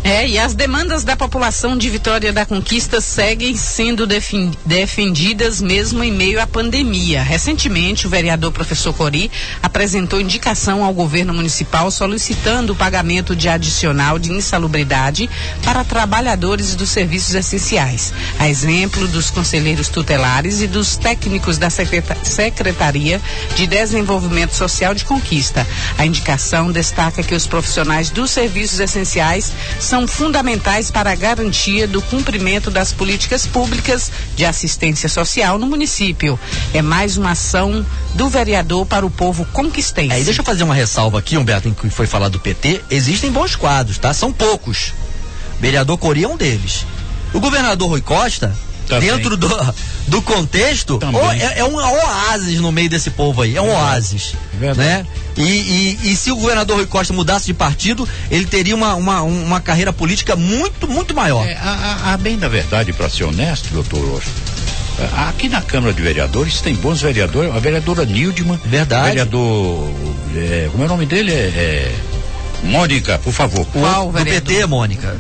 E as demandas da população de Vitória da Conquista seguem sendo defendidas mesmo em meio à pandemia. Recentemente, o vereador professor Cori apresentou indicação ao governo municipal solicitando o pagamento de adicional de insalubridade para trabalhadores dos serviços essenciais, a exemplo dos conselheiros tutelares e dos técnicos da Secretaria de Desenvolvimento Social de Conquista. A indicação destaca que os profissionais dos serviços essenciais são fundamentais para a garantia do cumprimento das políticas públicas de assistência social no município. É mais uma ação do vereador para o povo conquistense. E deixa eu fazer uma ressalva aqui, Humberto, em que foi falar do PT. Existem bons quadros, tá? São poucos. O vereador Cori é um deles. O governador Rui Costa, também, dentro do contexto, é um oásis no meio desse povo aí. É um oásis. Né? E se o governador Rui Costa mudasse de partido, ele teria uma carreira política muito, muito maior. A bem da verdade, para ser honesto, doutor, aqui na Câmara de Vereadores tem bons vereadores. A vereadora Nildman. Verdade. O vereador. Como é o nome dele? Mônica, por favor. Qual do PT, Mônica?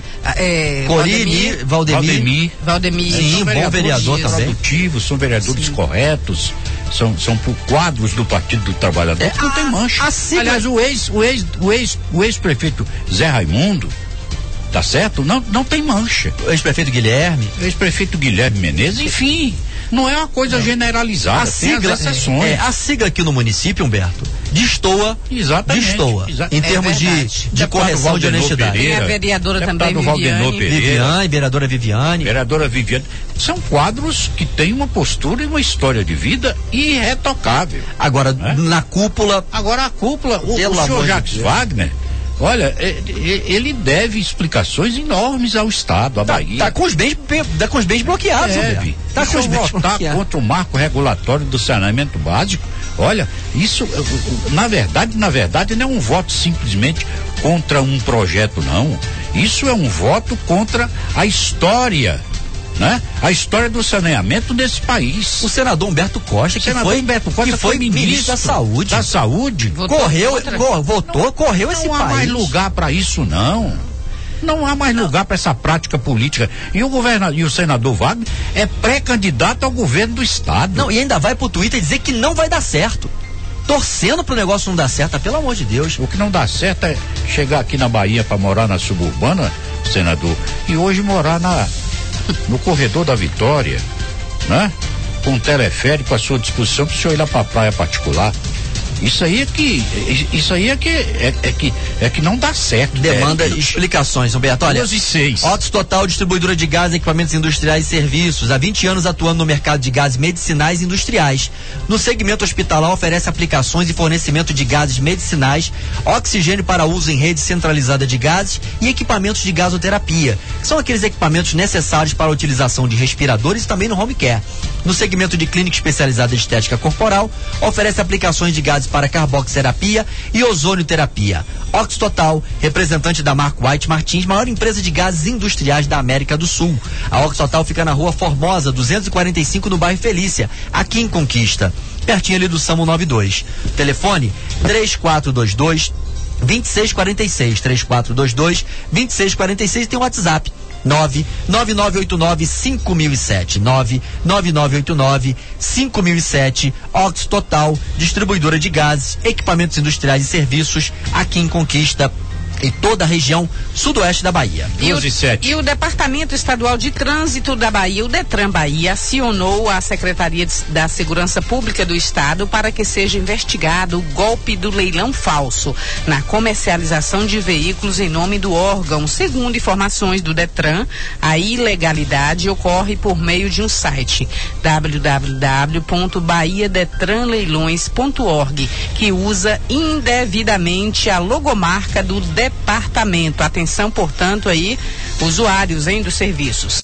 Valdemir. Sim, bom vereador também. Produtivos, são vereadores corretos, são por quadros do Partido do Trabalhador. Não tem mancha. Aliás, o ex-prefeito Zé Raimundo, tá certo? Não tem mancha. O ex-prefeito Guilherme. Ex-prefeito Guilherme Menezes, enfim. Não é uma coisa generalizada. A sigla aqui no município, Humberto, destoa. Exatamente. Destoa. Em termos de correção de honestidade. Tem a vereadora também, vereadora Viviane. Vereadora Viviane. São quadros que têm uma postura e uma história de vida irretocável. Agora, na cúpula. Agora a cúpula, o senhor Jacques Wagner, olha, ele deve explicações enormes ao Estado, à Bahia. Tá com os bens bloqueados. Deve. Tá com os bens bloqueados. Contra o marco regulatório do saneamento básico. Olha, isso, na verdade, não é um voto simplesmente contra um projeto, não. Isso é um voto contra a história, né? A história do saneamento desse país. O senador Humberto Costa, que foi ministro da Saúde. Correu esse país. Não há mais lugar para isso, não. Não há mais lugar para essa prática política. E o senador Wagner é pré-candidato ao governo do estado. Não, e ainda vai pro Twitter dizer que não vai dar certo. Torcendo pro negócio não dar certo, pelo amor de Deus. O que não dá certo é chegar aqui na Bahia para morar na suburbana, senador, e hoje morar no corredor da Vitória, né? Com um teleférico à sua disposição para o senhor ir lá para a praia particular. Isso aí é que não dá certo. Demanda explicações, Humberto. Olha, 2:06. Ox Total, distribuidora de gás, equipamentos industriais e serviços. Há 20 anos atuando no mercado de gases medicinais e industriais. No segmento hospitalar, oferece aplicações e fornecimento de gases medicinais, oxigênio para uso em rede centralizada de gases e equipamentos de gasoterapia. São aqueles equipamentos necessários para a utilização de respiradores e também no home care. No segmento de clínica especializada em estética corporal, oferece aplicações de gases para carboxterapia e ozonioterapia. Ox Total, representante da marca White Martins, maior empresa de gases industriais da América do Sul. A Ox Total fica na Rua Formosa, 245, no bairro Felícia, aqui em Conquista, pertinho ali do SAMU 92. Telefone 3422 2646, 3422 2646, tem o WhatsApp 99989-5007, 99989-5007. Ox Total, distribuidora de gases, equipamentos industriais e serviços aqui em Conquista e toda a região sudoeste da Bahia. E o Departamento Estadual de Trânsito da Bahia, o Detran Bahia, acionou a Secretaria da Segurança Pública do Estado para que seja investigado o golpe do leilão falso na comercialização de veículos em nome do órgão. Segundo informações do Detran, a ilegalidade ocorre por meio de um site, www.bahiadetranleilões.org, que usa indevidamente a logomarca do departamento. Atenção, portanto, aí, usuários dos serviços.